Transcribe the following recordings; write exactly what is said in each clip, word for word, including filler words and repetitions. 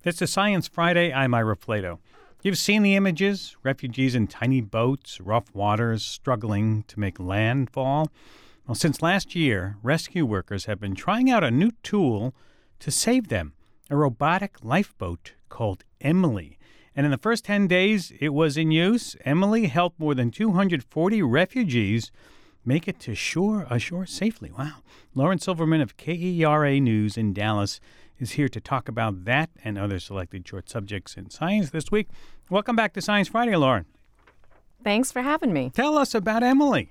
This is Science Friday. I'm Ira Flato. You've seen the images, refugees in tiny boats, rough waters, struggling to make landfall. Well, since last year, rescue workers have been trying out a new tool to save them, a robotic lifeboat called Emily. And in the first ten days it was in use, Emily helped more than two hundred forty refugees make it to shore ashore safely. Wow. Lauren Silverman of K E R A News in Dallas is here to talk about that and other selected short subjects in science this week. Welcome back to Science Friday, Lauren. Thanks for having me. Tell us about Emily.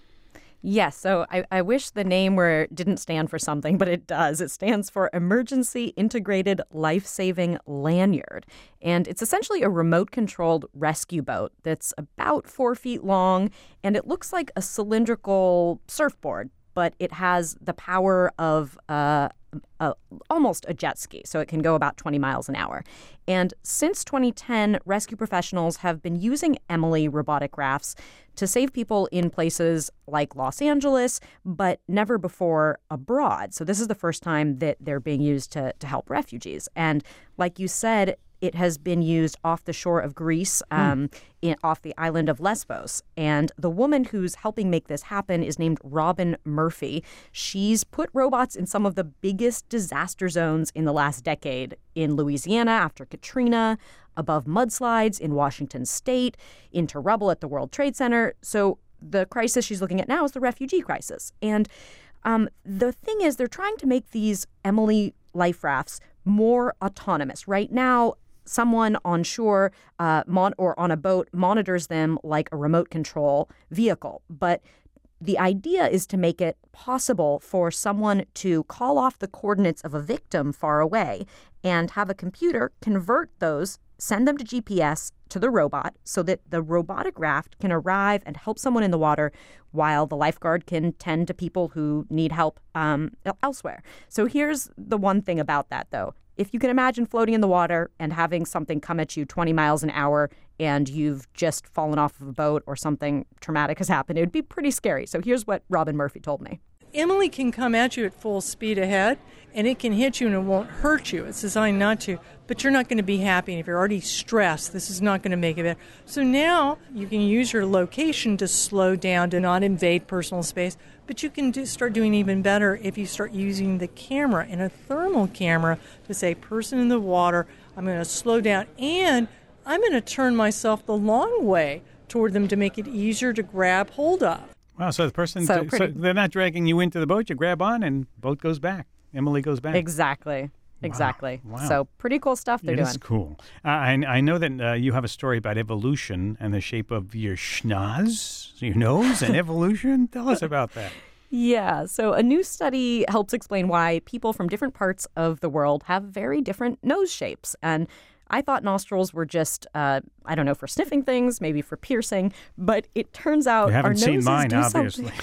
Yes, so I, I wish the name were didn't stand for something, but it does. It stands for Emergency Integrated Life-Saving Lanyard. And it's essentially a remote-controlled rescue boat that's about four feet long, and it looks like a cylindrical surfboard, but it has the power of uh, a, almost a jet ski, so it can go about twenty miles an hour. And since twenty ten, rescue professionals have been using Emily robotic rafts to save people in places like Los Angeles, but never before abroad. So this is the first time that they're being used to, to help refugees. And like you said, it has been used off the shore of Greece, um, mm. in, off the island of Lesbos. And the woman who's helping make this happen is named Robin Murphy. She's put robots in some of the biggest disaster zones in the last decade, in Louisiana after Katrina, above mudslides in Washington State, into rubble at the World Trade Center. So the crisis she's looking at now is the refugee crisis. And um, the thing is, they're trying to make these Emily life rafts more autonomous. Right now, someone on shore uh, mon- or on a boat monitors them like a remote control vehicle. But the idea is to make it possible for someone to call off the coordinates of a victim far away and have a computer convert those, send them to G P S to the robot so that the robotic raft can arrive and help someone in the water while the lifeguard can tend to people who need help um, elsewhere. So here's the one thing about that, though. If you can imagine floating in the water and having something come at you twenty miles an hour and you've just fallen off of a boat or something traumatic has happened, it would be pretty scary. So here's what Robin Murphy told me. Emily can come at you at full speed ahead, and it can hit you and it won't hurt you. It's designed not to, but you're not going to be happy. And if you're already stressed, this is not going to make it better. So now you can use your location to slow down, to not invade personal space, but you can do, start doing even better if you start using the camera and a thermal camera to say, person in the water, I'm going to slow down, and I'm going to turn myself the long way toward them to make it easier to grab hold of. Wow, so the person, so, so they're not dragging you into the boat, you grab on and boat goes back. Emily goes back. Exactly. Exactly. Wow. Wow. So pretty cool stuff they're it doing. It is cool. Uh, I, I know that uh, you have a story about evolution and the shape of your schnoz, your nose, and evolution. Tell us about that. Yeah, so a new study helps explain why people from different parts of the world have very different nose shapes. And I thought nostrils were just, uh, I don't know, for sniffing things, maybe for piercing, but it turns out you haven't our noses seen mine, do obviously. something.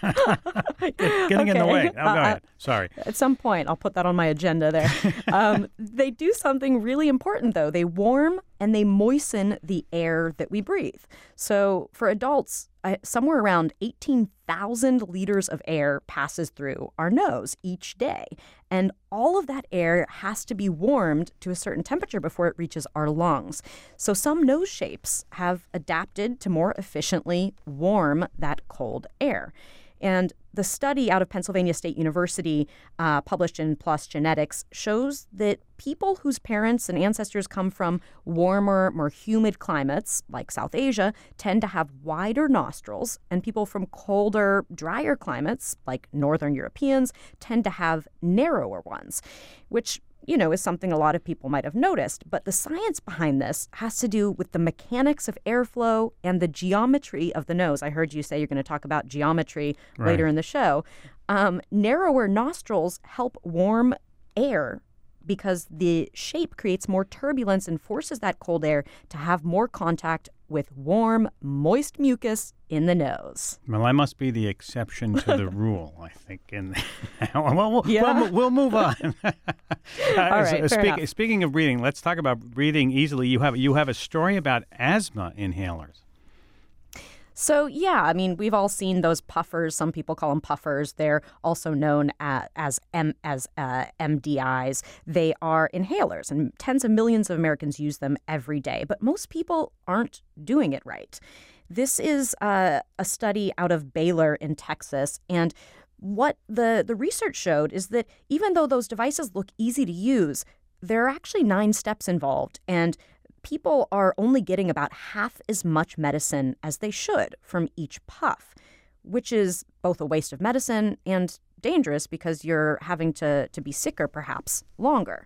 Getting okay. in the way. Oh, go uh, ahead. Sorry. At some point, I'll put that on my agenda there. um, they do something really important, though. They warm and they moisten the air that we breathe. So for adults, uh, somewhere around eighteen thousand liters of air passes through our nose each day. And all of that air has to be warmed to a certain temperature before it reaches our lungs. So some nose shapes have adapted to more efficiently warm that cold air. And the study out of Pennsylvania State University, uh, published in PLOS Genetics, shows that people whose parents and ancestors come from warmer, more humid climates, like South Asia, tend to have wider nostrils, and people from colder, drier climates, like Northern Europeans, tend to have narrower ones, which, you know, is something a lot of people might have noticed. But the science behind this has to do with the mechanics of airflow and the geometry of the nose. I heard you say you're going to talk about geometry right. later in the show. Um, narrower nostrils help warm air because the shape creates more turbulence and forces that cold air to have more contact with warm, moist mucus in the nose. Well, I must be the exception to the rule, I think. In well, we'll, yeah. we'll, we'll move on. uh, All right, so, fair speak, enough. Speaking of breathing, let's talk about breathing easily. You have you have a story about asthma inhalers. So, yeah, I mean, we've all seen those puffers. Some people call them puffers. They're also known as, as, M, as uh, M D Is. They are inhalers, and tens of millions of Americans use them every day. But most people aren't doing it right. This is uh, a study out of Baylor in Texas, and what the, the research showed is that even though those devices look easy to use, there are actually nine steps involved, and people are only getting about half as much medicine as they should from each puff, which is both a waste of medicine and dangerous because you're having to, to be sicker perhaps longer.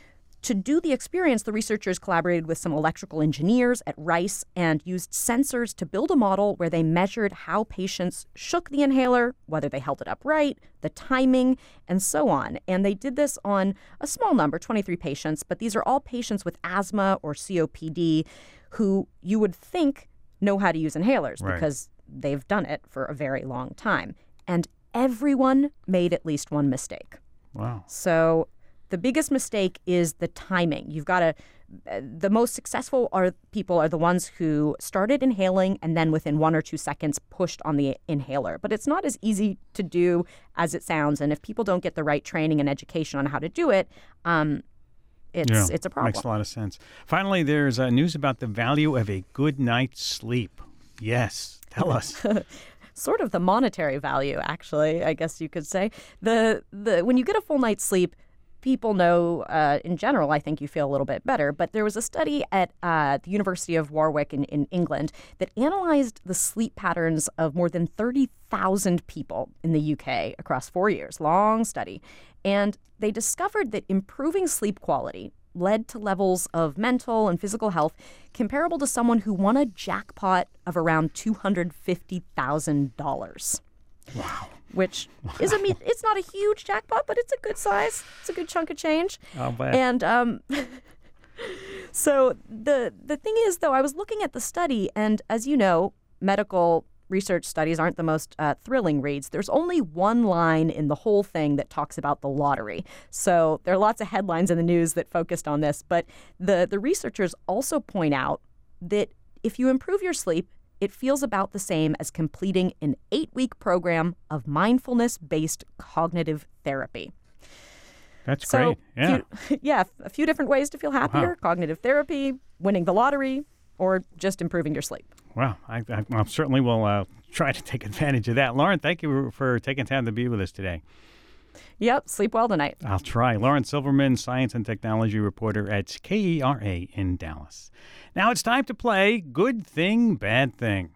To do the experience, the researchers collaborated with some electrical engineers at Rice and used sensors to build a model where they measured how patients shook the inhaler, whether they held it upright, the timing, and so on. And they did this on a small number, twenty-three patients, but these are all patients with asthma or C O P D who you would think know how to use inhalers Right. because they've done it for a very long time. And everyone made at least one mistake. Wow. So the biggest mistake is the timing. You've got to, the most successful are people are the ones who started inhaling and then within one or two seconds pushed on the inhaler. But it's not as easy to do as it sounds. And if people don't get the right training and education on how to do it, um, it's Yeah, it's a problem. Makes a lot of sense. Finally, there's uh, news about the value of a good night's sleep. Yes, tell us. Sort of the monetary value, actually, I guess you could say. The the when you get a full night's sleep, people know, uh, in general, I think you feel a little bit better. But there was a study at uh, the University of Warwick in, in England that analyzed the sleep patterns of more than thirty thousand people in the U K across four years. Long study. And they discovered that improving sleep quality led to levels of mental and physical health comparable to someone who won a jackpot of around two hundred fifty thousand dollars. Wow. Which is a it's not a huge jackpot, but it's a good size. It's a good chunk of change. I'll bet. And um, so the the thing is, though, I was looking at the study, and as you know, medical research studies aren't the most uh, thrilling reads. There's only one line in the whole thing that talks about the lottery. So there are lots of headlines in the news that focused on this, but the the researchers also point out that if you improve your sleep, it feels about the same as completing an eight-week program of mindfulness-based cognitive therapy. That's so, great. Yeah. Few, yeah, a few different ways to feel happier. Wow. Cognitive therapy, winning the lottery, or just improving your sleep. Well, I, I, I certainly will uh, try to take advantage of that. Lauren, thank you for taking time to be with us today. Yep, sleep well tonight. I'll try. Lauren Silverman, science and technology reporter at K E R A in Dallas. Now it's time to play Good Thing, Bad Thing.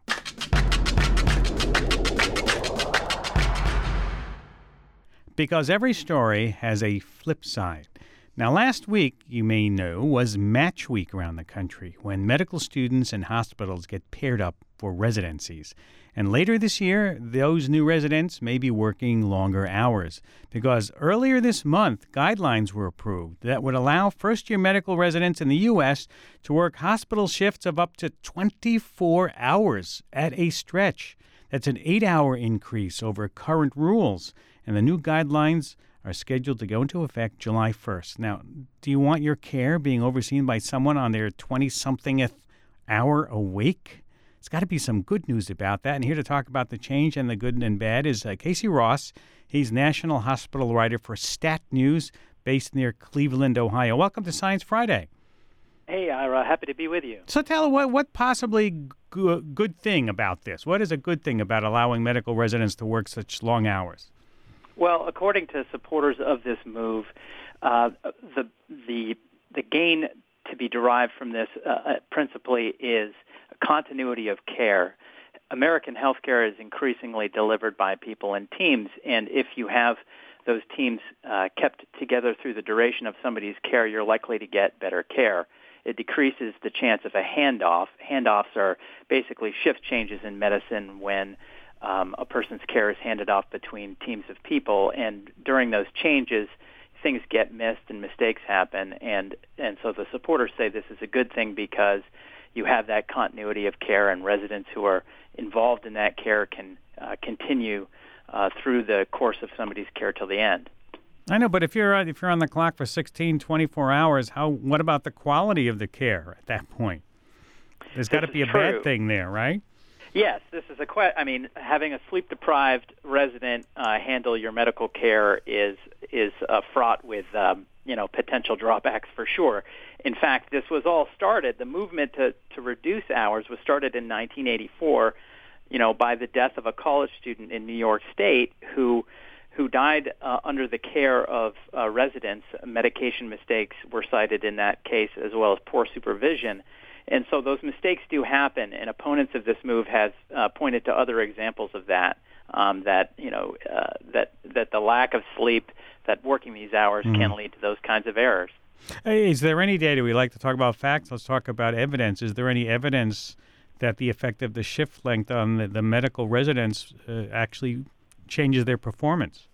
Because every story has a flip side. Now, last week, you may know, was Match Week around the country, when medical students and hospitals get paired up for residencies. And later this year, those new residents may be working longer hours, because earlier this month, guidelines were approved that would allow first-year medical residents in the U S to work hospital shifts of up to twenty-four hours at a stretch. That's an eight-hour increase over current rules, and the new guidelines are scheduled to go into effect July first. Now, do you want your care being overseen by someone on their twenty-somethingth hour awake? It's got to be some good news about that. And here to talk about the change and the good and bad is uh, Casey Ross. He's national hospital writer for Stat News, based near Cleveland, Ohio. Welcome to Science Friday. Hey, Ira. Happy to be with you. So tell us, what, what possibly g- good thing about this? What is a good thing about allowing medical residents to work such long hours? Well, according to supporters of this move, uh, the the the gain to be derived from this uh, principally is continuity of care. American healthcare is increasingly delivered by people in teams, and if you have those teams uh, kept together through the duration of somebody's care, you're likely to get better care. It decreases the chance of a handoff. Handoffs are basically shift changes in medicine when Um, a person's care is handed off between teams of people, and during those changes, things get missed and mistakes happen, and, and so the supporters say this is a good thing because you have that continuity of care, and residents who are involved in that care can uh, continue uh, through the course of somebody's care till the end. I know, but if you're uh, if you're on the clock for sixteen, twenty-four hours, how? What about the quality of the care at that point? There's got to be a true. bad thing there, right? Yes, this is a que- I mean, having a sleep-deprived resident uh, handle your medical care is is uh, fraught with um, you know potential drawbacks for sure. In fact, this was all started. The movement to to reduce hours was started in nineteen eighty-four, you know, by the death of a college student in New York State who who died uh, under the care of uh, residents. Medication mistakes were cited in that case, as well as poor supervision. And so those mistakes do happen, and opponents of this move has uh, pointed to other examples of that. Um, that you know uh, that that the lack of sleep, that working these hours mm. can lead to those kinds of errors. Hey, is there any data? We like to talk about facts. Let's talk about evidence. Is there any evidence that the effect of the shift length on the, the medical residents uh, actually changes their performance?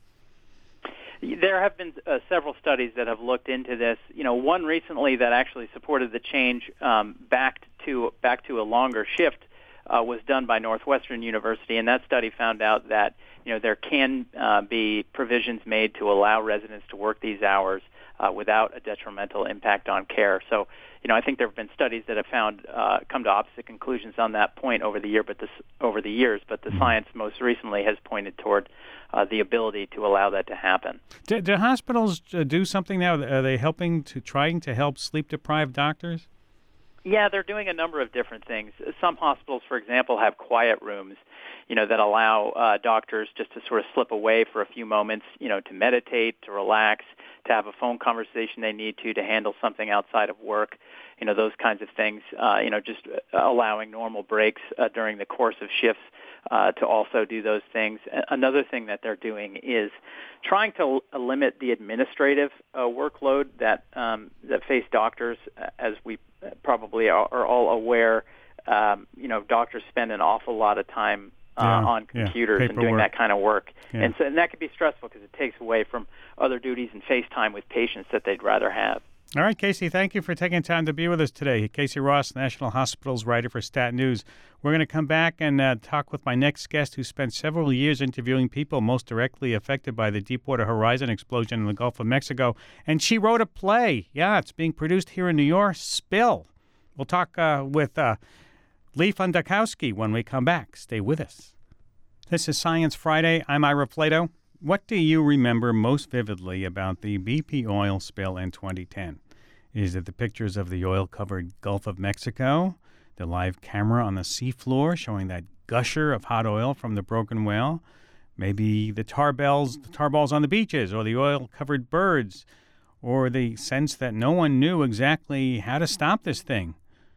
There have been uh, several studies that have looked into this. You know, one recently that actually supported the change um, back to back to a longer shift uh, was done by Northwestern University, and that study found out that you know there can uh, be provisions made to allow residents to work these hours uh, without a detrimental impact on care. So, you know, I think there have been studies that have found uh, come to opposite conclusions on that point over the year, but this over the years. But the mm-hmm. science most recently has pointed toward Uh, the ability to allow that to happen. Do, do hospitals uh, do something now? Are they helping to trying to help sleep-deprived doctors? Yeah, they're doing a number of different things. Some hospitals, for example, have quiet rooms, you know, that allow uh, doctors just to sort of slip away for a few moments, you know, to meditate, to relax, to have a phone conversation they need to, to handle something outside of work, you know, those kinds of things, uh, you know, just allowing normal breaks uh, during the course of shifts uh, to also do those things. Another thing that they're doing is trying to l- limit the administrative uh, workload that um, that face doctors. As we probably are, are all aware, um, you know, doctors spend an awful lot of time Uh, yeah, on computers yeah, and doing that kind of work. Yeah. And so and that can be stressful because it takes away from other duties and face time with patients that they'd rather have. All right, Casey, thank you for taking time to be with us today. Casey Ross, National Hospitals writer for Stat News. We're going to come back and uh, talk with my next guest who spent several years interviewing people most directly affected by the Deepwater Horizon explosion in the Gulf of Mexico. And she wrote a play. Yeah, it's being produced here in New York, Spill. We'll talk uh, with uh, Lee Fundakowski when we come back. Stay with us. This is Science Friday. I'm Ira Plato. What do you remember most vividly about the B P oil spill in twenty ten? Is it the pictures of the oil-covered Gulf of Mexico, the live camera on the seafloor showing that gusher of hot oil from the broken well, maybe the tar bells, the tar balls on the beaches, or the oil-covered birds, or the sense that no one knew exactly how to stop this thing?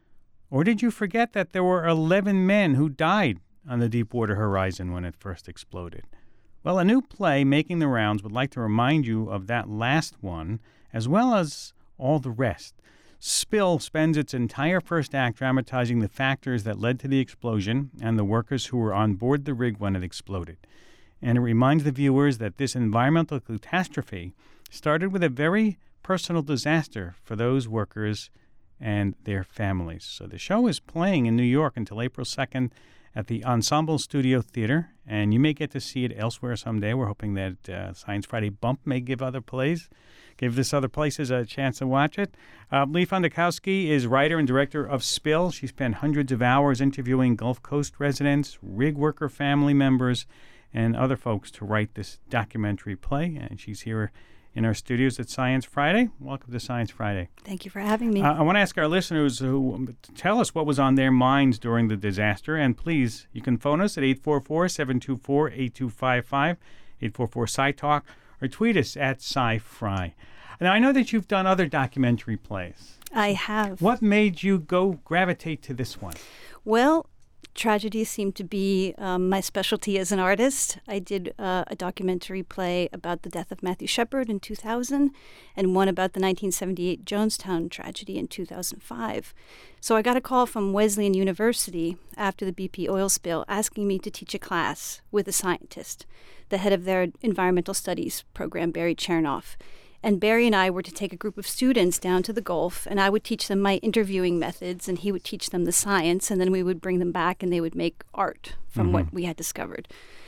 Or did you forget that there were eleven men who died on the Deepwater Horizon when it first exploded? Well, a new play making the rounds would like to remind you of that last one, as well as all the rest. Spill spends its entire first act dramatizing the factors that led to the explosion and the workers who were on board the rig when it exploded. And it reminds the viewers that this environmental catastrophe started with a very personal disaster for those workers and their families. So the show is playing in New York until April second at the Ensemble Studio Theater, and you may get to see it elsewhere someday. We're hoping that uh, Science Friday Bump may give other plays, give this other places a chance to watch it. Uh, Lee Fundakowski is writer and director of Spill. She spent hundreds of hours interviewing Gulf Coast residents, rig worker family members, and other folks to write this documentary play, and she's here in our studios at Science Friday. Welcome to Science Friday. Thank you for having me. Uh, I want to ask our listeners who tell us what was on their minds during the disaster, and please, you can phone us at eight four four, seven two four, eight two five five, eight four four, S C I Talk, or tweet us at SciFri. Now, I know that you've done other documentary plays. I have. What made you go gravitate to this one? Well, tragedy seemed to be um, my specialty as an artist. I did uh, a documentary play about the death of Matthew Shepard in two thousand and one about the nineteen seventy-eight Jonestown tragedy in two thousand five. So I got a call from Wesleyan University after the B P oil spill asking me to teach a class with a scientist, the head of their environmental studies program, Barry Chernoff. And Barry and I were to take a group of students down to the Gulf, and I would teach them my interviewing methods, and he would teach them the science, and then we would bring them back, and they would make art from mm-hmm. what we had discovered.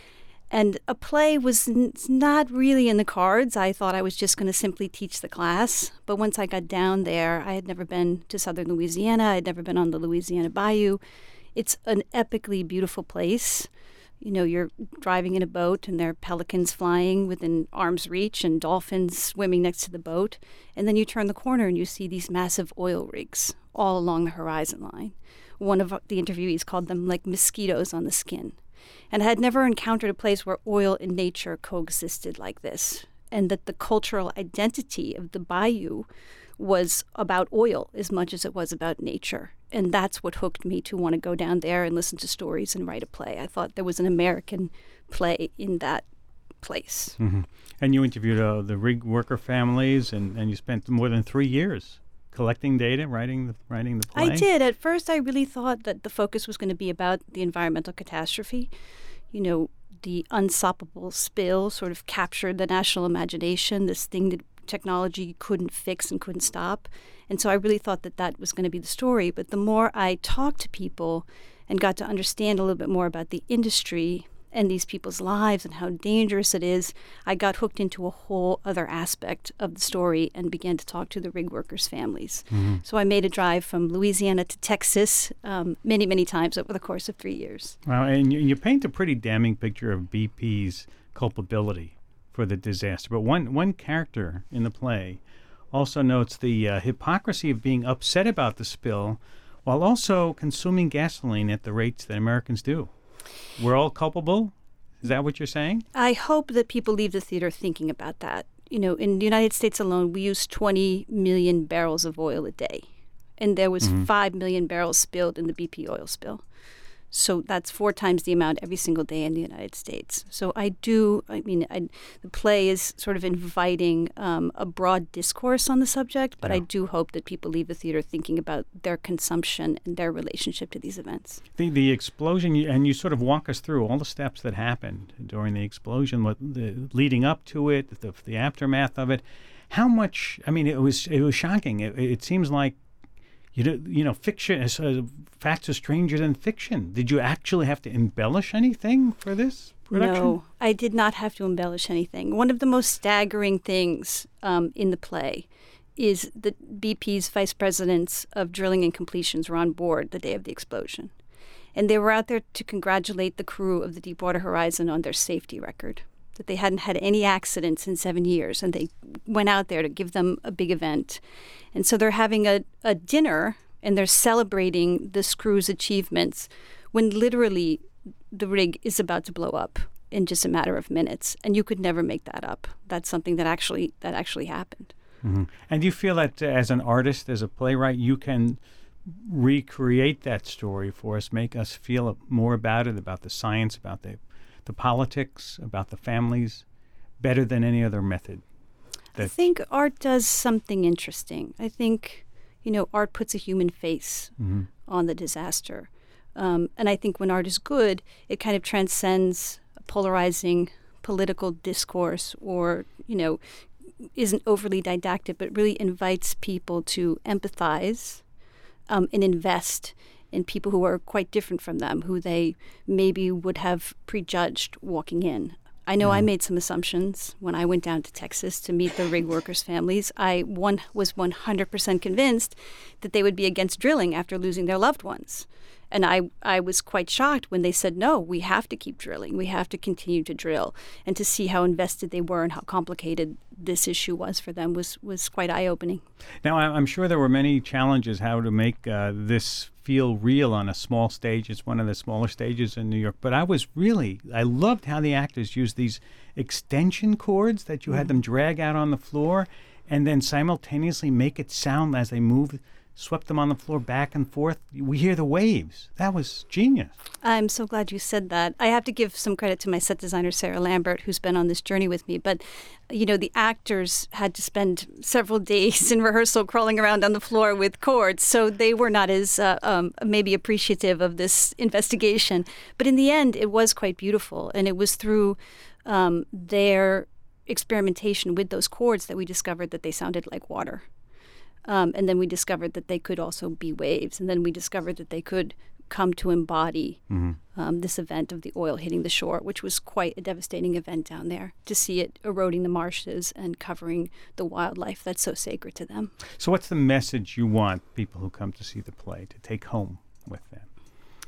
And a play was n- not really in the cards. I thought I was just going to simply teach the class. But once I got down there, I had never been to southern Louisiana. I had never been on the Louisiana Bayou. It's an epically beautiful place. You know, you're driving in a boat and there are pelicans flying within arm's reach and dolphins swimming next to the boat. And then you turn the corner and you see these massive oil rigs all along the horizon line. One of the interviewees called them like mosquitoes on the skin. And I had never encountered a place where oil and nature coexisted like this, and that the cultural identity of the bayou was about oil as much as it was about nature. And that's what hooked me to want to go down there and listen to stories and write a play. I thought there was an American play in that place. Mm-hmm. And you interviewed uh, the rig worker families, and, and you spent more than three years collecting data, writing the, writing the play? I did. At first, I really thought that the focus was going to be about the environmental catastrophe. You know, the unstoppable spill sort of captured the national imagination, this thing that technology couldn't fix and couldn't stop. And so I really thought that that was going to be the story. But the more I talked to people and got to understand a little bit more about the industry and these people's lives and how dangerous it is, I got hooked into a whole other aspect of the story and began to talk to the rig workers' families. Mm-hmm. So I made a drive from Louisiana to Texas um, many, many times over the course of three years. Wow, and you, you paint a pretty damning picture of B P's culpability for the disaster. But one, one character in the play also notes the uh, hypocrisy of being upset about the spill while also consuming gasoline at the rates that Americans do. We're all culpable? Is that what you're saying? I hope that people leave the theater thinking about that. You know, in the United States alone, we use twenty million barrels of oil a day. And there was mm-hmm. five million barrels spilled in the B P oil spill. So that's four times the amount every single day in the United States. So I do, I mean, I, the play is sort of inviting um, a broad discourse on the subject, but yeah. I do hope that people leave the theater thinking about their consumption and their relationship to these events. The the explosion, and you sort of walk us through all the steps that happened during the explosion, what the leading up to it, the, the aftermath of it. How much, I mean, it was it was shocking. It, it seems like You know, you know, fiction is uh, facts are stranger than fiction. Did you actually have to embellish anything for this production? No, I did not have to embellish anything. One of the most staggering things um, in the play is that B P's vice presidents of drilling and completions were on board the day of the explosion. And they were out there to congratulate the crew of the Deepwater Horizon on their safety record, that they hadn't had any accidents in seven years, and they went out there to give them a big event. And so they're having a, a dinner, and they're celebrating this crew's achievements when literally the rig is about to blow up in just a matter of minutes. And you could never make that up. That's something that actually that actually happened. Mm-hmm. And do you feel that uh, as an artist, as a playwright, you can recreate that story for us, make us feel more about it, about the science, about the the politics, about the families, better than any other method? I think art does something interesting. I think, you know, art puts a human face mm-hmm. on the disaster. Um, and I think when art is good, it kind of transcends a polarizing political discourse or, you know, isn't overly didactic, but really invites people to empathize um, and invest in people who are quite different from them, who they maybe would have prejudged walking in. I know mm. I made some assumptions when I went down to Texas to meet the rig workers' families. I one was one hundred percent convinced that they would be against drilling after losing their loved ones. And I, I was quite shocked when they said, no, we have to keep drilling. We have to continue to drill. And to see how invested they were and how complicated this issue was for them was, was quite eye-opening. Now, I'm sure there were many challenges how to make uh, this feel real on a small stage. It's one of the smaller stages in New York. But I was really, I loved how the actors used these extension cords that you mm-hmm. had them drag out on the floor and then simultaneously make it sound as they moved, swept them on the floor back and forth. We hear the waves. That was genius. I'm so glad you said that. I have to give some credit to my set designer, Sarah Lambert, who's been on this journey with me. But, you know, the actors had to spend several days in rehearsal crawling around on the floor with cords, so they were not as uh, um, maybe appreciative of this investigation. But in the end, it was quite beautiful. And it was through um, their experimentation with those cords that we discovered that they sounded like water. Um, and then we discovered that they could also be waves. And then we discovered that they could come to embody mm-hmm. um, this event of the oil hitting the shore, which was quite a devastating event down there, to see it eroding the marshes and covering the wildlife that's so sacred to them. So what's the message you want people who come to see the play to take home with them?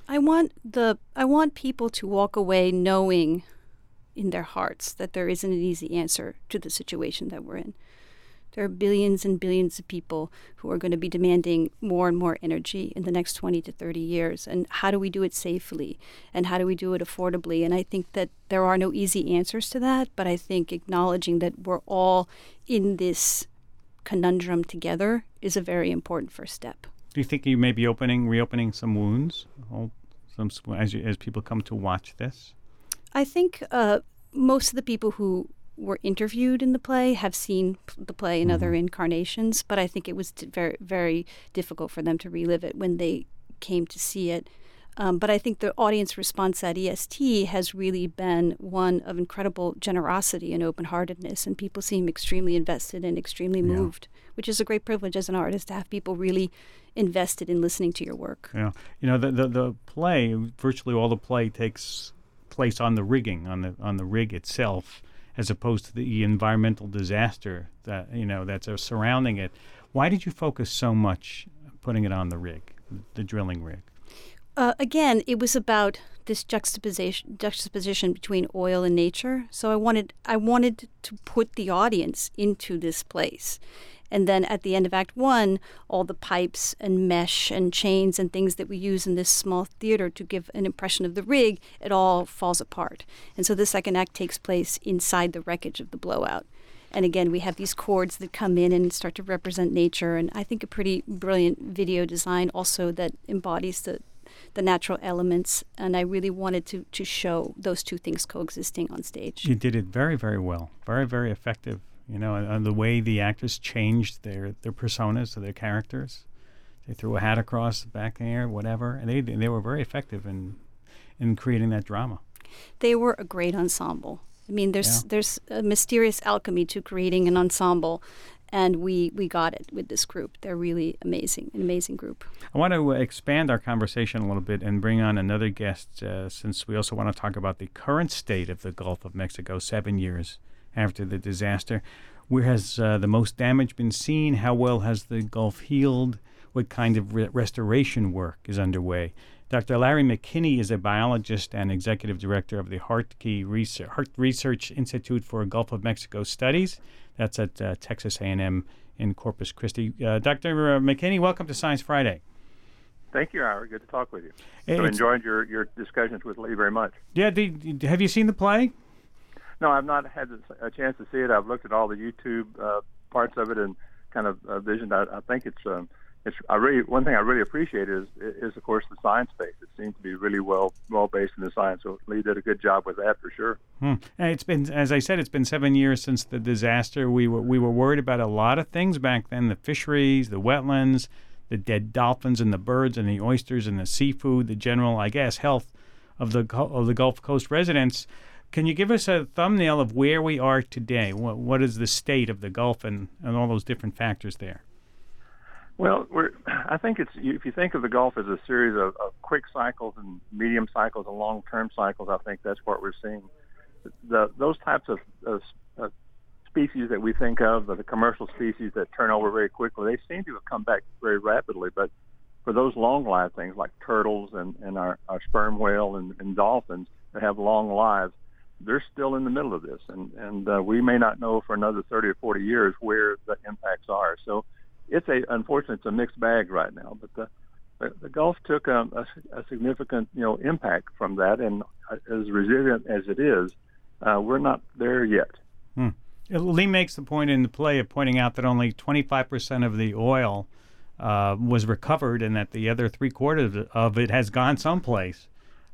I want the I want people to walk away knowing in their hearts that there isn't an easy answer to the situation that we're in. There are billions and billions of people who are going to be demanding more and more energy in the next twenty to thirty years. And how do we do it safely? And how do we do it affordably? And I think that there are no easy answers to that, but I think acknowledging that we're all in this conundrum together is a very important first step. Do you think you may be opening, reopening some wounds oh, some, as, you, as people come to watch this? I think uh, most of the people who were interviewed in the play have seen the play in mm-hmm. other incarnations, but I think it was t- very, very difficult for them to relive it when they came to see it. Um, but I think the audience response at E S T has really been one of incredible generosity and open-heartedness, and people seem extremely invested and extremely yeah. moved, which is a great privilege as an artist to have people really invested in listening to your work. Yeah, you know, the the, the play, virtually all the play takes place on the rigging, on the on the rig itself, as opposed to the environmental disaster that you know that's surrounding it. Why did you focus so much putting it on the rig, the drilling rig? Uh, again, it was about this juxtaposition juxtaposition between oil and nature. So I wanted I wanted to put the audience into this place. And then at the end of Act One, all the pipes and mesh and chains and things that we use in this small theater to give an impression of the rig, it all falls apart. And so the second act takes place inside the wreckage of the blowout. And again, we have these chords that come in and start to represent nature. And I think a pretty brilliant video design also that embodies the the natural elements, and I really wanted to, to show those two things coexisting on stage. You did it very, very well. Very, very effective. You know, and, and the way the actors changed their, their personas to their characters. They threw a hat across the back there, whatever, and they they were very effective in in creating that drama. They were a great ensemble. I mean, there's yeah. there's a mysterious alchemy to creating an ensemble, and we, we got it with this group. They're really amazing, an amazing group. I want to expand our conversation a little bit and bring on another guest, uh, since we also want to talk about the current state of the Gulf of Mexico seven years after the disaster. Where has uh, the most damage been seen? How well has the Gulf healed? What kind of re- restoration work is underway? Doctor Larry McKinney is a biologist and executive director of the Hartke Research, Hart Research Institute for Gulf of Mexico Studies. That's at uh, Texas A and M in Corpus Christi. Uh, Doctor McKinney, welcome to Science Friday. Thank you, Howard. Good to talk with you. So it's, enjoyed your, your discussions with Lee very much. Yeah, did, have you seen the play? No, I've not had a chance to see it. I've looked at all the YouTube uh, parts of it and kind of uh, visioned. I, I think it's um, it's. I really one thing I really appreciate is is of course the science base. It seems to be really well well based in the science. So Lee did a good job with that for sure. Hmm. And it's been, as I said, it's been seven years since the disaster. We were we were worried about a lot of things back then: the fisheries, the wetlands, the dead dolphins and the birds and the oysters and the seafood, the general, I guess, health of the of the Gulf Coast residents. Can you give us a thumbnail of where we are today? What, what is the state of the Gulf and, and all those different factors there? Well, we're, I think it's if you think of the Gulf as a series of, of quick cycles and medium cycles and long-term cycles, I think that's what we're seeing. The, those types of, of, of species that we think of, the commercial species that turn over very quickly, they seem to have come back very rapidly. But for those long-lived things like turtles and, and our, our sperm whale and, and dolphins that have long lives, they're still in the middle of this, and, and uh, we may not know for another thirty or forty years where the impacts are. So it's a, unfortunately, it's a mixed bag right now, but the, the, the Gulf took a, a, a significant, you know, impact from that, and as resilient as it is, uh, we're not there yet. Hmm. Lee makes the point in the play of pointing out that only twenty-five percent of the oil uh, was recovered and that the other three quarters of it has gone someplace.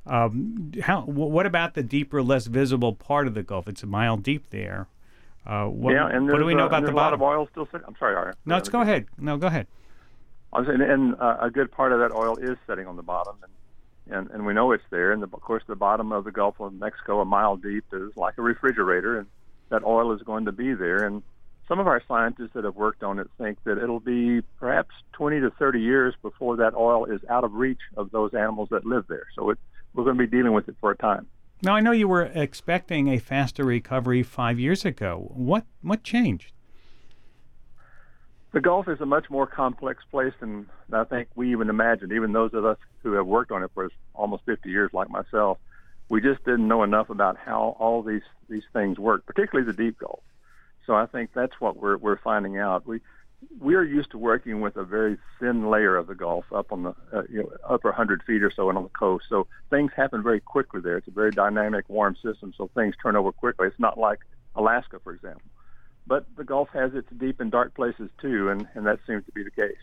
Um, how? What about the deeper, less visible part of the Gulf? It's a mile deep there. Uh, what, yeah, and what do we know uh, about the bottom? A lot of oil still sitting. I'm sorry, Art. No, let's go ahead. No, go ahead. I was saying, and uh, a good part of that oil is sitting on the bottom, and and, and we know it's there. And the, of course, the bottom of the Gulf of Mexico, a mile deep, is like a refrigerator, and that oil is going to be there. And some of our scientists that have worked on it think that it'll be perhaps twenty to thirty years before that oil is out of reach of those animals that live there. So it. We're going to be dealing with it for a time. Now, I know you were expecting a faster recovery five years ago. What what changed? The Gulf is a much more complex place than I think we even imagined. Even those of us who have worked on it for almost fifty years, like myself, we just didn't know enough about how all these, these things work, particularly the deep Gulf. So I think that's what we're we're finding out. We we are used to working with a very thin layer of the Gulf up on the uh, you know, upper one hundred feet or so and on the coast. So things happen very quickly there. It's a very dynamic, warm system, so things turn over quickly. It's not like Alaska, for example. But the Gulf has its deep and dark places, too, and, and that seems to be the case.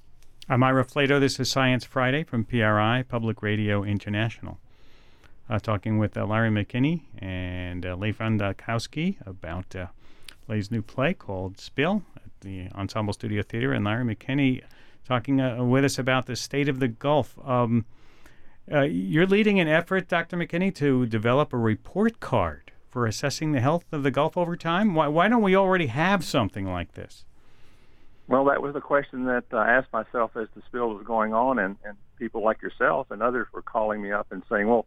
I'm Ira Flato. This is Science Friday from P R I, Public Radio International. Uh, talking with uh, Larry McKinney and uh, Leif Andakowski about uh, Lay's new play called Spill at the Ensemble Studio Theater. And Larry McKinney talking uh, with us about the state of the Gulf. Um, uh, you're leading an effort, Doctor McKinney, to develop a report card for assessing the health of the Gulf over time? Why, why don't we already have something like this? Well, that was the question that uh, I asked myself as the spill was going on, and, and people like yourself and others were calling me up and saying, well,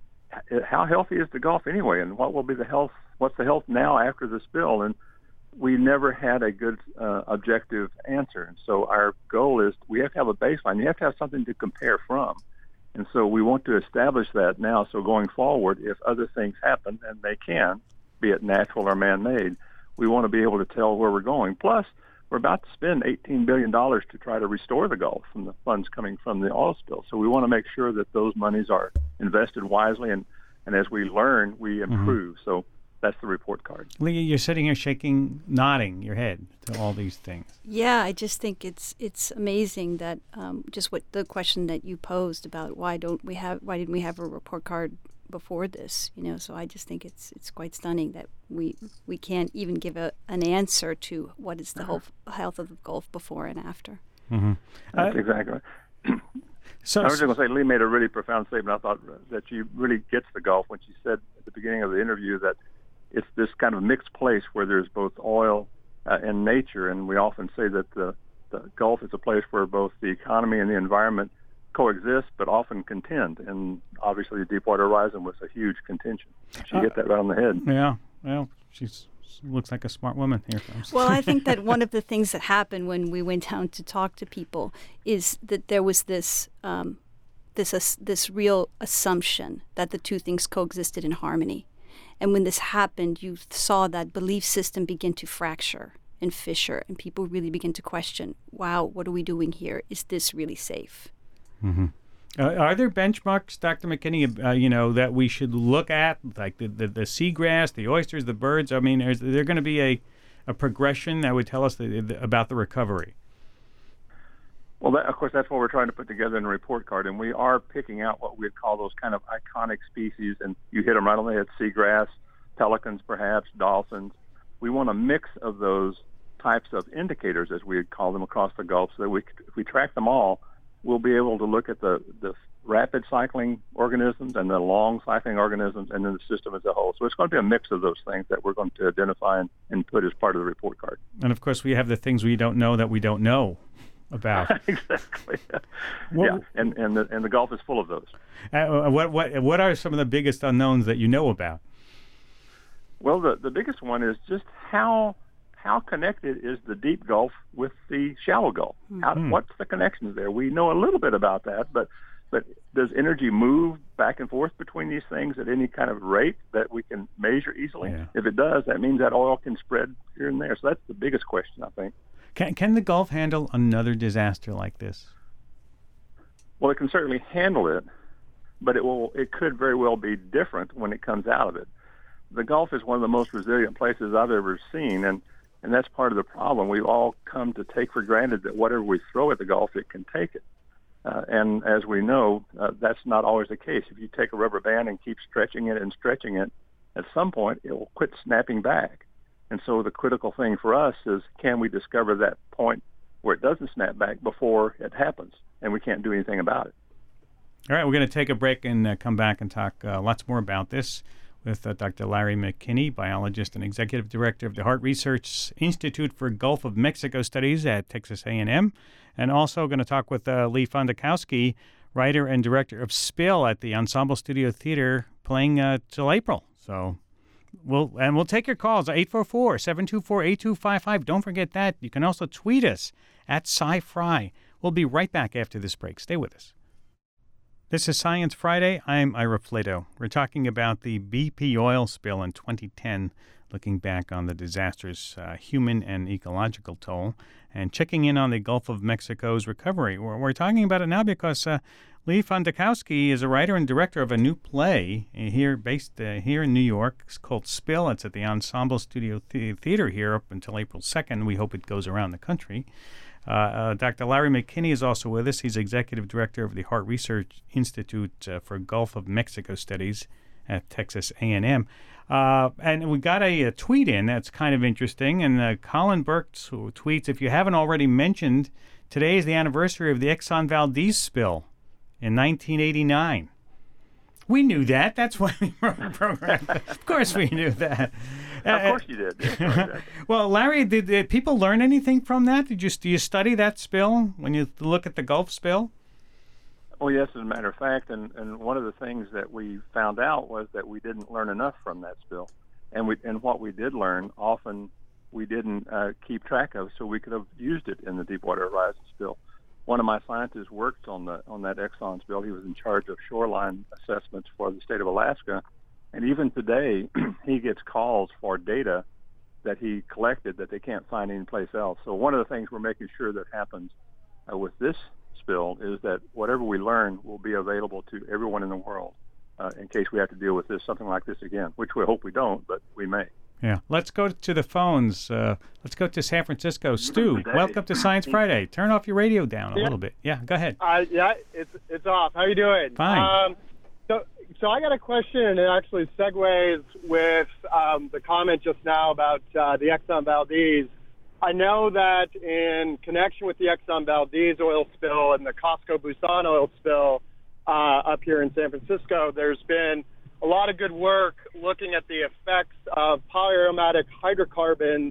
h- how healthy is the Gulf anyway, and what will be the health, what's the health now after the spill? And we never had a good uh, objective answer. And so our goal is we have to have a baseline. You have to have something to compare from. And so we want to establish that now. So going forward, if other things happen, and they can, be it natural or man-made, we want to be able to tell where we're going. Plus, we're about to spend eighteen billion dollars to try to restore the Gulf from the funds coming from the oil spill. So we want to make sure that those monies are invested wisely, and, and as we learn, we improve. Mm-hmm. So that's the report card. Leah, you're sitting here shaking, nodding your head to all these things. Yeah, I just think it's it's amazing that um, just what the question that you posed about why don't we have why didn't we have a report card before this? You know, so I just think it's it's quite stunning that we we can't even give a, an answer to what is the whole health of the Gulf before and after. Mm-hmm. That's uh, exactly right. So, I was just going to say, Lee made a really profound statement. I thought that she really gets the Gulf when she said at the beginning of the interview that it's this kind of mixed place where there's both oil uh, and nature, and we often say that the, the Gulf is a place where both the economy and the environment coexist, but often contend, and obviously the Deepwater Horizon was a huge contention. She uh, hit that right on the head. Yeah, well, she's she looks like a smart woman here. Well, I think that one of the things that happened when we went down to talk to people is that there was this um, this uh, this real assumption that the two things coexisted in harmony. And when this happened, you saw that belief system begin to fracture and fissure, and people really begin to question, wow, what are we doing here? Is this really safe? Mm-hmm. Uh, are there benchmarks, Doctor McKinney, uh, you know, that we should look at, like the, the, the seagrass, the oysters, the birds? I mean, is there going to be a, a progression that would tell us the, the, about the recovery? Well, that, of course, that's what we're trying to put together in a report card, and we are picking out what we'd call those kind of iconic species, and you hit them right on the head: seagrass, pelicans, perhaps, dolphins. We want a mix of those types of indicators, as we'd call them, across the Gulf, so that we, if we track them all, we'll be able to look at the, the rapid cycling organisms and the long cycling organisms and then the system as a whole. So it's going to be a mix of those things that we're going to identify and, and put as part of the report card. And, of course, we have the things we don't know that we don't know about. Exactly. What, yeah, and and the, and the Gulf is full of those. Uh, what what what are some of the biggest unknowns that you know about? Well, the the biggest one is just how how connected is the deep Gulf with the shallow Gulf? How, mm-hmm. What's the connections there? We know a little bit about that, but but does energy move back and forth between these things at any kind of rate that we can measure easily? Yeah. If it does, that means that oil can spread here and there. So that's the biggest question, I think. Can can the Gulf handle another disaster like this? Well, it can certainly handle it, but it will. It could very well be different when it comes out of it. The Gulf is one of the most resilient places I've ever seen, and, and that's part of the problem. We've all come to take for granted that whatever we throw at the Gulf, it can take it. Uh, and as we know, uh, that's not always the case. If you take a rubber band and keep stretching it and stretching it, at some point it will quit snapping back. And so the critical thing for us is, can we discover that point where it doesn't snap back before it happens, and we can't do anything about it. All right, we're going to take a break and uh, come back and talk uh, lots more about this with uh, Doctor Larry McKinney, biologist and executive director of the Hart Research Institute for Gulf of Mexico Studies at Texas A and M, and also going to talk with uh, Leif Andakowski, writer and director of Spill at the Ensemble Studio Theater, playing uh, till April. So we'll and we'll take your calls, eight four four, seven two four, eight two five five. Don't forget that. You can also tweet us at SciFri. We'll be right back after this break. Stay with us. This is Science Friday. I'm Ira Flatow. We're talking about the B P oil spill in twenty ten, looking back on the disaster's uh, human and ecological toll, and checking in on the Gulf of Mexico's recovery. We're, we're talking about it now because uh, Lee Fandakowski is a writer and director of a new play here, based uh, here in New York. It's called Spill. It's at the Ensemble Studio th- Theater here up until April second. We hope it goes around the country. Uh, uh, Doctor Larry McKinney is also with us. He's executive director of the Hart Research Institute uh, for Gulf of Mexico Studies at Texas A and M. Uh, and we got a, a tweet in that's kind of interesting. And uh, Colin Burke t- tweets, if you haven't already mentioned, today is the anniversary of the Exxon Valdez spill in nineteen eighty-nine. We knew that. That's why we wrote the program. Of course we knew that. Uh, of course you did. Yeah, exactly. Well, Larry, did, did people learn anything from that? Did you, do you study that spill when you look at the Gulf spill? Well, yes, as a matter of fact, and, and one of the things that we found out was that we didn't learn enough from that spill. And we and what we did learn, often we didn't uh, keep track of, so we could have used it in the Deepwater Horizon spill. One of my scientists worked on the on that Exxon spill. He was in charge of shoreline assessments for the state of Alaska. And even today, he gets calls for data that he collected that they can't find anyplace else. So one of the things we're making sure that happens uh, with this spill is that whatever we learn will be available to everyone in the world uh, in case we have to deal with this, something like this again, which we hope we don't, but we may. Yeah. Let's go to the phones. Uh, let's go to San Francisco. Stu, welcome to Science Friday. Turn off your radio down a yeah. little bit. Yeah, go ahead. Uh, yeah, it's it's off. How you doing? Fine. Um, so, so I got a question, and it actually segues with um, the comment just now about uh, the Exxon Valdez. I know that in connection with the Exxon Valdez oil spill and the Costco Busan oil spill uh, up here in San Francisco, there's been a lot of good work looking at the effects of polyaromatic hydrocarbons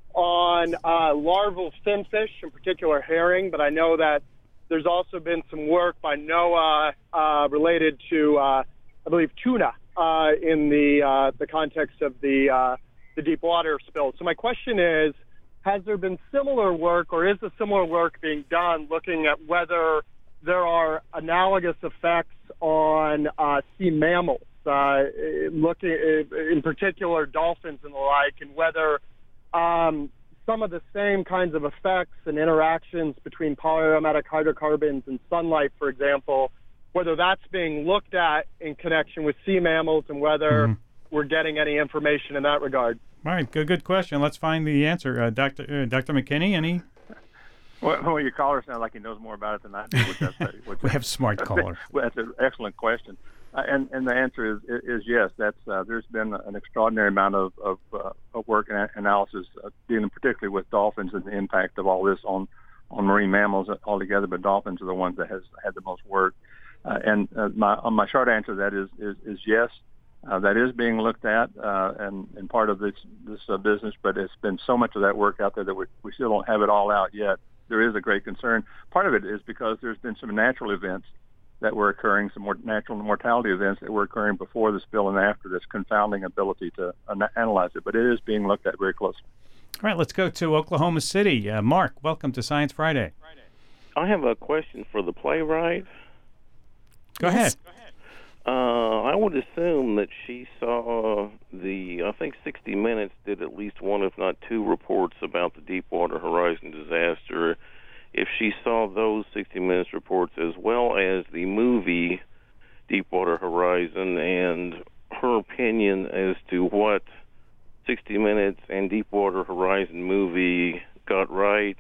on uh, larval finfish, in particular herring, but I know that there's also been some work by NOAA uh, related to, uh, I believe, tuna uh, in the uh, the context of the uh, the deep water spill. So my question is, has there been similar work, or is the similar work being done looking at whether there are analogous effects on uh, sea mammals, uh, looking in particular dolphins and the like, and whether um, some of the same kinds of effects and interactions between polyaromatic hydrocarbons and sunlight, for example, whether that's being looked at in connection with sea mammals and whether mm-hmm. we're getting any information in that regard. All right, good, good question. Let's find the answer. Uh, Doctor Uh, Doctor McKinney, any? Well, well, your caller sounds like he knows more about it than I do. Which that's, which we have smart callers. Well, that's an excellent question. Uh, and, and the answer is is yes. That's uh, there's been an extraordinary amount of of, uh, of work and analysis uh, dealing particularly with dolphins and the impact of all this on on marine mammals altogether. But dolphins are the ones that has had the most work. Uh, and uh, my uh, my short answer to that is is, is yes. Uh, that is being looked at uh, and, and part of this this uh, business. But it's been so much of that work out there that we we still don't have it all out yet. There is a great concern. Part of it is because there's been some natural events that were occurring, some more natural mortality events that were occurring before the spill and after this confounding ability to uh, analyze it. But it is being looked at very closely. All right, let's go to Oklahoma City. Uh, Mark, welcome to Science Friday. I have a question for the playwright. Go yes. ahead. Go ahead. Uh, I would assume that she saw the, I think sixty minutes did at least one, if not two, reports about the Deepwater Horizon disaster. If she saw those sixty minutes reports as well as the movie Deepwater Horizon, and her opinion as to what sixty minutes and Deepwater Horizon movie got right,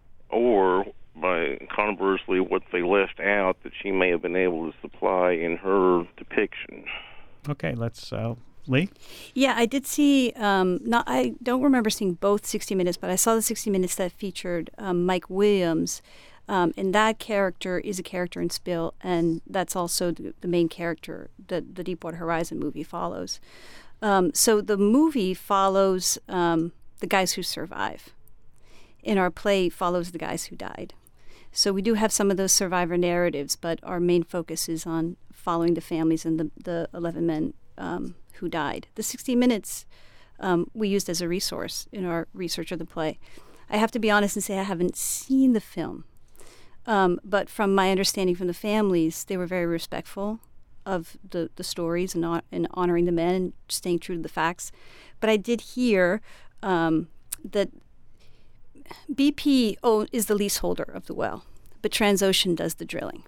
or by conversely what they left out that she may have been able to supply in her depiction. Okay, let's uh, Lee. Yeah, I did see. Um, not I don't remember seeing both sixty minutes, but I saw the sixty minutes that featured um, Mike Williams, um, and that character is a character in Spill, and that's also the, the main character that the Deepwater Horizon movie follows. Um, so the movie follows um, the guys who survive. In our play, follows the guys who died. So we do have some of those survivor narratives, but our main focus is on following the families and the, the eleven men um, who died. The sixty minutes um, we used as a resource in our research of the play. I have to be honest and say I haven't seen the film. Um, but from my understanding from the families, they were very respectful of the, the stories and, uh, and honoring the men and staying true to the facts. But I did hear um, that B P O is the leaseholder of the well, but Transocean does the drilling.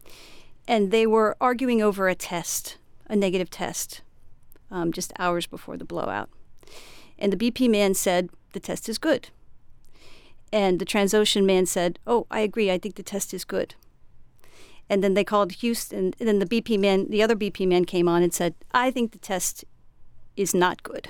And they were arguing over a test, a negative test, um, just hours before the blowout. And the B P man said, the test is good. And the Transocean man said, oh, I agree, I think the test is good. And then they called Houston, and then the B P man, the other B P man came on and said, I think the test is not good.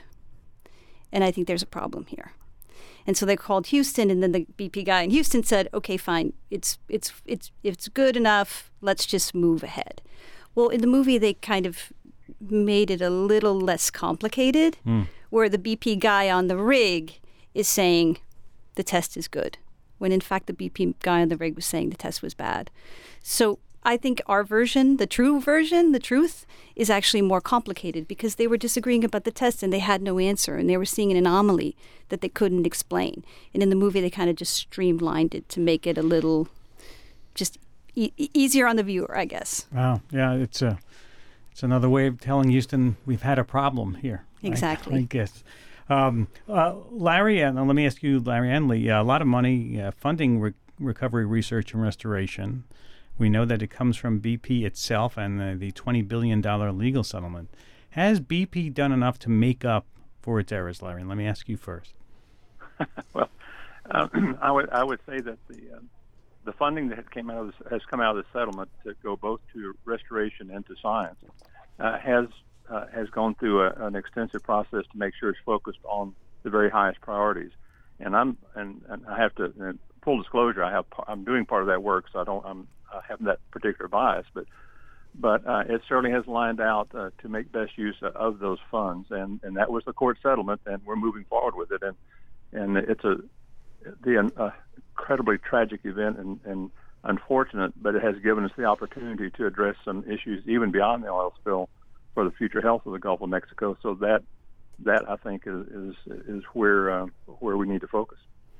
And I think there's a problem here. And so they called Houston, and then the B P guy in Houston said, okay, fine, it's it's it's it's good enough, let's just move ahead. Well, in the movie, they kind of made it a little less complicated, mm. where the B P guy on the rig is saying, the test is good, when in fact the B P guy on the rig was saying the test was bad. So I think our version, the true version, the truth, is actually more complicated because they were disagreeing about the test and they had no answer and they were seeing an anomaly that they couldn't explain. And in the movie, they kind of just streamlined it to make it a little just e- easier on the viewer, I guess. Wow. Yeah, it's a, it's another way of telling Houston we've had a problem here. Exactly. I, I guess. Um, uh, Larry, uh, let me ask you, Larry and Lee, uh, a lot of money uh, funding re- recovery, research, and restoration. We know that it comes from B P itself and uh, the twenty billion dollars legal settlement. Has B P done enough to make up for its errors, Larry? And let me ask you first. Well, uh, I would I would say that the uh, the funding that came out of this, has come out of the settlement to go both to restoration and to science uh, has uh, has gone through a, an extensive process to make sure it's focused on the very highest priorities. And I'm and, and I have to uh, full disclosure. I have I'm doing part of that work, so I don't I'm I have that particular bias, but but uh, it certainly has lined out uh, to make best use of those funds, and, and that was the court settlement, and we're moving forward with it. And and it's a the uh, incredibly tragic event and, and unfortunate, but it has given us the opportunity to address some issues even beyond the oil spill for the future health of the Gulf of Mexico. So that that I think is is, is where uh, where we need to focus.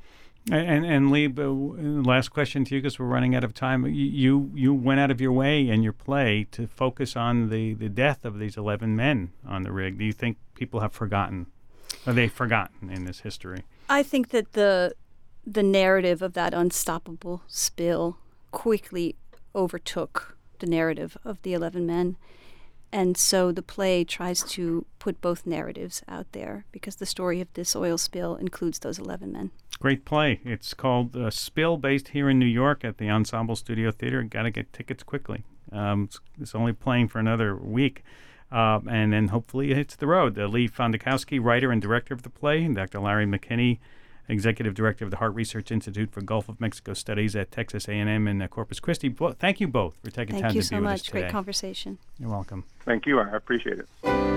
And and Lee, last question to you because we're running out of time. You you went out of your way in your play to focus on the, the death of these eleven men on the rig. Do you think people have forgotten? Are they forgotten in this history? I think that the the narrative of that unstoppable spill quickly overtook the narrative of the eleven men. And so the play tries to put both narratives out there because the story of this oil spill includes those eleven men. Great play. It's called uh, Spill, based here in New York at the Ensemble Studio Theater. Got to get tickets quickly. Um, it's, it's only playing for another week. Uh, and then hopefully it hits the road. Uh, Lee Fondakowski, writer and director of the play, and Doctor Larry McKinney, executive director of the Hart Research Institute for Gulf of Mexico Studies at Texas A and M in uh, Corpus Christi. Well, thank you both for taking thank time you to so be with much. us today. Great conversation. You're welcome. Thank you. I appreciate it.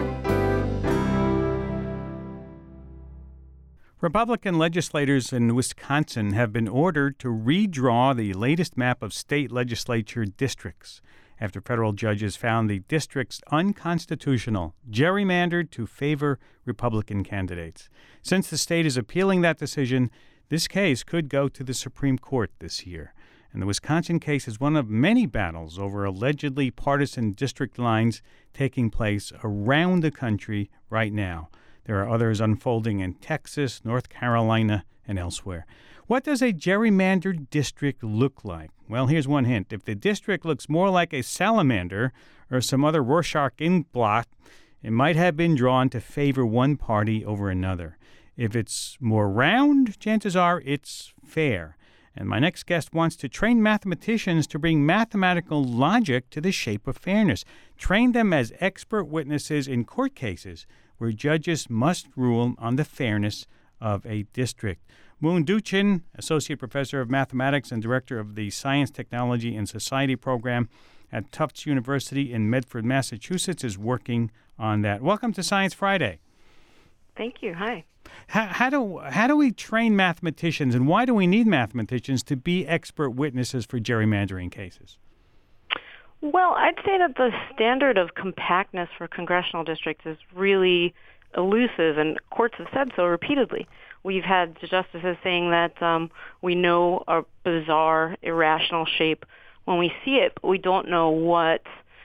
Republican legislators in Wisconsin have been ordered to redraw the latest map of state legislature districts after federal judges found the districts unconstitutional, gerrymandered to favor Republican candidates. Since the state is appealing that decision, this case could go to the Supreme Court this year. And the Wisconsin case is one of many battles over allegedly partisan district lines taking place around the country right now. There are others unfolding in Texas, North Carolina, and elsewhere. What does a gerrymandered district look like? Well, here's one hint. If the district looks more like a salamander or some other Rorschach ink blot, it might have been drawn to favor one party over another. If it's more round, chances are it's fair. And my next guest wants to train mathematicians to bring mathematical logic to the shape of fairness. Train them as expert witnesses in court cases where judges must rule on the fairness of a district. Moon Duchin, Associate Professor of Mathematics and Director of the Science, Technology, and Society Program at Tufts University in Medford, Massachusetts, is working on that. Welcome to Science Friday. Thank you. Hi. How, how do how do we train mathematicians, and why do we need mathematicians to be expert witnesses for gerrymandering cases? Well, I'd say that the standard of compactness for congressional districts is really elusive, and courts have said so repeatedly. We've had justices saying that um, we know a bizarre, irrational shape when we see it, but we don't know what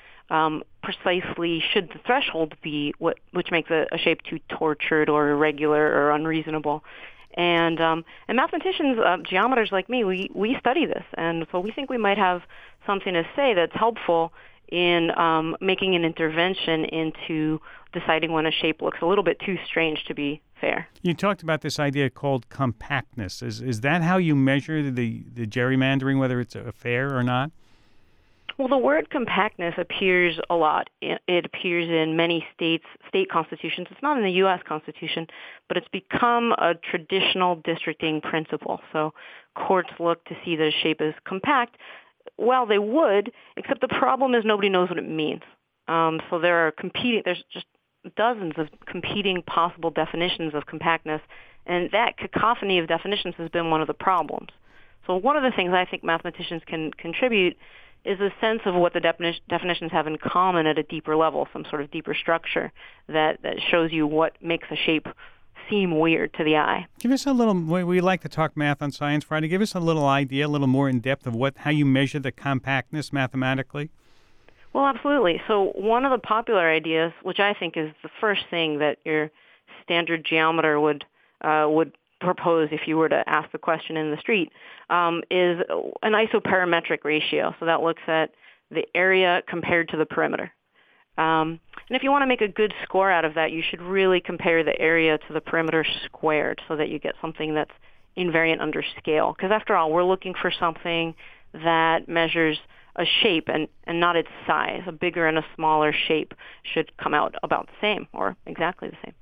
um, precisely should the threshold be, what, which makes a, a shape too tortured or irregular or unreasonable. And um, and mathematicians, uh, geometers like me, we, we study this, and so we think we might have something to say that's helpful in um, making an intervention into deciding when a shape looks a little bit too strange to be fair. You talked about this idea called compactness. Is is that how you measure the, the gerrymandering, whether it's a fair or not? Well, the word compactness appears a lot. It appears in many states, state constitutions. It's not in the U S Constitution, but it's become a traditional districting principle. So courts look to see that a shape is compact. Well, they would, except the problem is nobody knows what it means. Um, so there are competing, there's just dozens of competing possible definitions of compactness, and that cacophony of definitions has been one of the problems. So one of the things I think mathematicians can contribute is a sense of what the defini- definitions have in common at a deeper level, some sort of deeper structure that, that shows you what makes a shape seem weird to the eye. Give us a little, we, we like to talk math on Science Friday. Give us a little idea, a little more in depth of what how you measure the compactness mathematically. Well, absolutely. So one of the popular ideas, which I think is the first thing that your standard geometer would uh, would propose if you were to ask the question in the street, um, is an isoperimetric ratio. So that looks at the area compared to the perimeter. Um, and if you want to make a good score out of that, you should really compare the area to the perimeter squared so that you get something that's invariant under scale. Because after all, we're looking for something that measures a shape and, and not its size. A bigger and a smaller shape should come out about the same or exactly the same.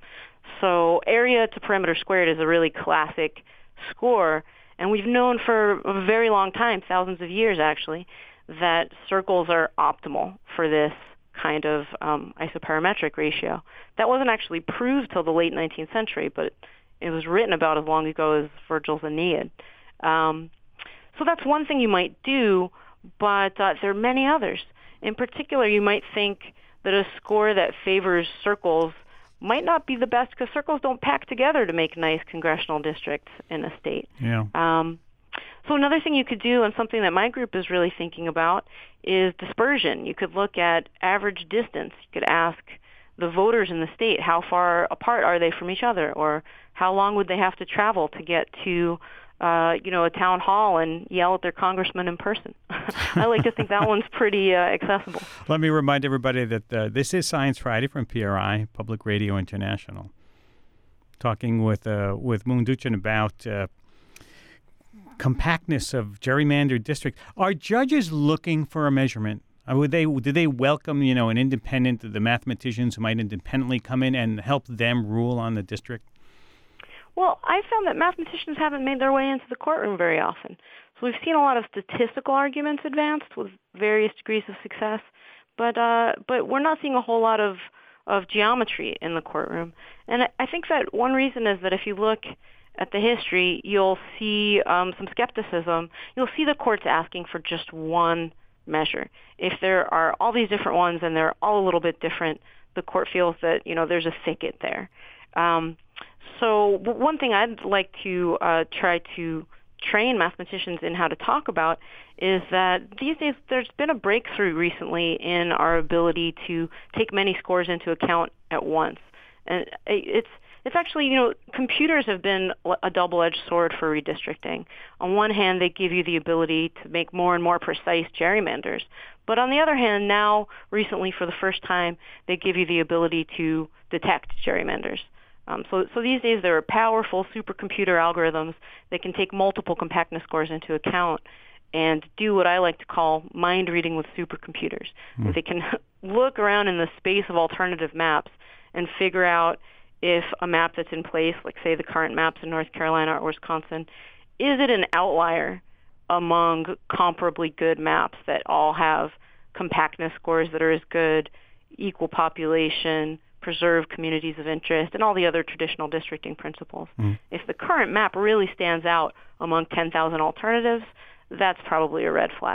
So area to perimeter squared is a really classic score, and we've known for a very long time, thousands of years actually, that circles are optimal for this kind of um, isoperimetric ratio. That wasn't actually proved till the late nineteenth century, but it was written about as long ago as Virgil's Aeneid. Um, so that's one thing you might do, but uh, there are many others. In particular, you might think that a score that favors circles might not be the best because circles don't pack together to make nice congressional districts in a state. Yeah. Um, so another thing you could do, and something that my group is really thinking about, is dispersion. You could look at average distance. You could ask the voters in the state how far apart are they from each other, or how long would they have to travel to get to Uh, you know, a town hall and yell at their congressman in person. I like to think that one's pretty uh, accessible. Let me remind everybody that uh, this is Science Friday from P R I, Public Radio International. Talking with uh, with Moon Duchin about uh, compactness of gerrymandered districts. Are judges looking for a measurement? Uh, would they do they welcome, you know, an independent, the mathematicians who might independently come in and help them rule on the district? Well, I found that mathematicians haven't made their way into the courtroom very often. So we've seen a lot of statistical arguments advanced with various degrees of success, but uh, but we're not seeing a whole lot of, of geometry in the courtroom. And I, I think that one reason is that if you look at the history, you'll see um, some skepticism. You'll see the courts asking for just one measure. If there are all these different ones and they're all a little bit different, the court feels that, you know, there's a thicket there. Um, So one thing I'd like to uh, try to train mathematicians in how to talk about is that these days there's been a breakthrough recently in our ability to take many scores into account at once. And it's it's actually, you know, computers have been a double-edged sword for redistricting. On one hand, they give you the ability to make more and more precise gerrymanders. But on the other hand, now, recently, for the first time, they give you the ability to detect gerrymanders. Um, so, so these days there are powerful supercomputer algorithms that can take multiple compactness scores into account and do what I like to call mind reading with supercomputers. Mm. They can look around in the space of alternative maps and figure out if a map that's in place, like say the current maps in North Carolina or Wisconsin, is it an outlier among comparably good maps that all have compactness scores that are as good, equal population, preserve communities of interest, and all the other traditional districting principles. Mm. If the current map really stands out among ten thousand alternatives, that's probably a red flag.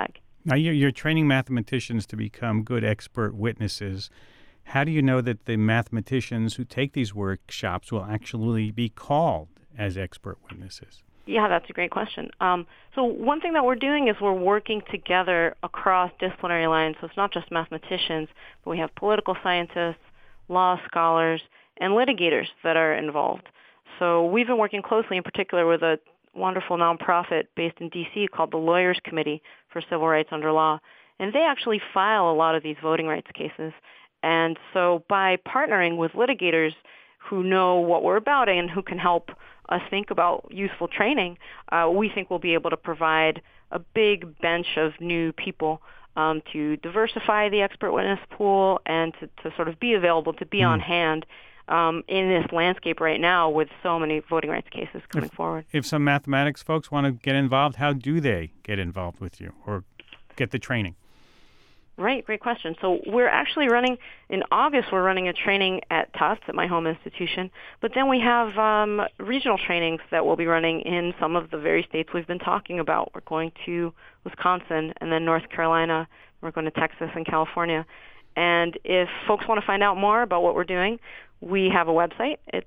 Now, you're, you're training mathematicians to become good expert witnesses. How do you know that the mathematicians who take these workshops will actually be called as expert witnesses? Yeah, that's a great question. Um, so one thing that we're doing is we're working together across disciplinary lines. So it's not just mathematicians, but we have political scientists, law scholars, and litigators that are involved. So we've been working closely in particular with a wonderful nonprofit based in D C called the Lawyers Committee for Civil Rights Under Law. And they actually file a lot of these voting rights cases. And so by partnering with litigators who know what we're about and who can help us think about useful training, uh, we think we'll be able to provide a big bench of new people um, to diversify the expert witness pool and to, to sort of be available, to be mm. on hand um, in this landscape right now with so many voting rights cases coming if, forward. If some mathematics folks want to get involved, how do they get involved with you or get the training? Right, great question. So we're actually running, in August, we're running a training at Tufts, at my home institution, but then we have um, regional trainings that we'll be running in some of the very states we've been talking about. We're going to Wisconsin and then North Carolina. We're going to Texas and California. And if folks want to find out more about what we're doing, we have a website. It's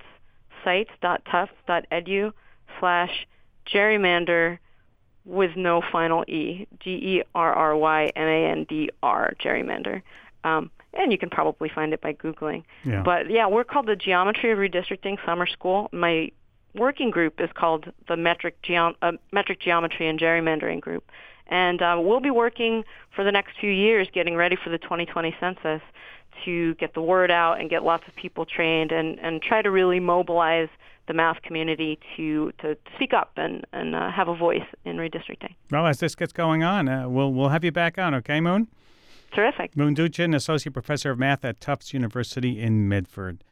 sites.tufts.edu slash gerrymander with no final E, G E R R Y M A N D R, gerrymander. Um, and you can probably find it by Googling. Yeah. But yeah, we're called the Geometry of Redistricting Summer School. My working group is called the Metric, Geom- uh, Metric Geometry and Gerrymandering Group. And uh, we'll be working for the next few years getting ready for the twenty twenty census to get the word out and get lots of people trained and, and try to really mobilize the math community to, to speak up and, and uh, have a voice in redistricting. Well, as this gets going on, uh, we'll we'll have you back on, okay, Moon? Terrific. Moon Duchin, Associate Professor of Math at Tufts University in Medford.